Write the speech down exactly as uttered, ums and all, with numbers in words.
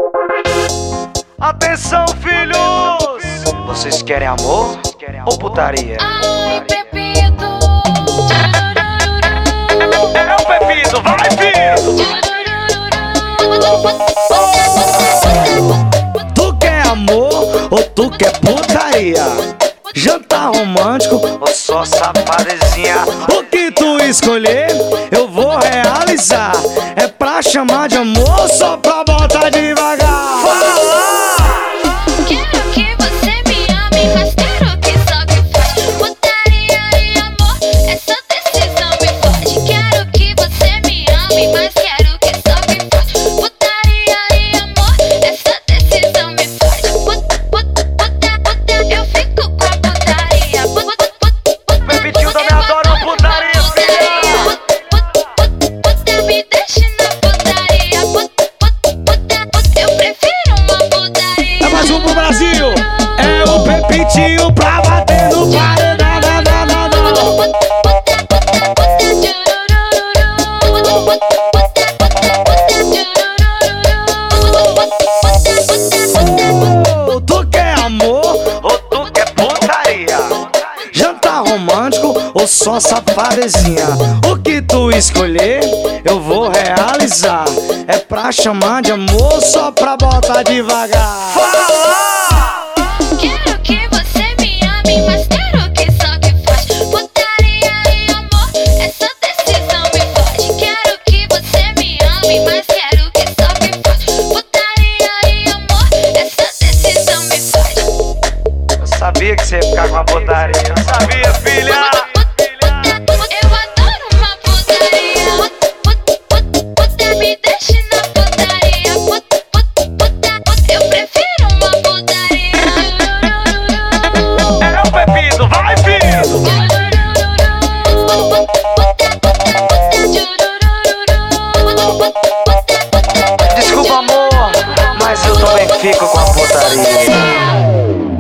Atenção, filhos! Vocês querem amor ou putaria? Ai, Pepito. É o Pepito, vai, filho! Tu quer amor ou tu quer putaria? Jantar romântico ou só safadezinha? O que tu escolher, eu vou realizar. É pra chamar de amor ou só pra botar devagar? Fala! Quero que você me ame, mas quero que só que faz putaria e amor. Essa decisão me fode. Quero que você me ame, mas quero que só que faz putaria e amor. Essa decisão me fode. Put, put, puta, puta, eu fico com a putaria. Put, put, put, puta, Pepitinho também eu adora adoro putaria, filha. Put, put, put, puta, me deixa na putaria. Put, put, puta, puta, eu prefiro uma putaria. É mais um pro Brasil. É o Pepitinho pra bater no paredão. Tu quer amor ou tu quer putaria? Jantar romântico ou só safadezinha? O que tu escolher, eu vou realizar. É pra chamar de amor, só pra botar devagar. Fala! Quero que você me ame, mas quero que só que faz putaria e amor. Essa decisão me fode. Quero que você me ame, mas quero que só que faz putaria e amor. Essa decisão me fode. Eu sabia que você ia ficar com a putaria. Eu sabia, filha! Eu adoro uma putaria. Puta, me deixa na putaria. Puta, eu prefiro uma putaria. É o Pepito, vai, filho! Desculpa, amor, mas eu também fico com a putaria.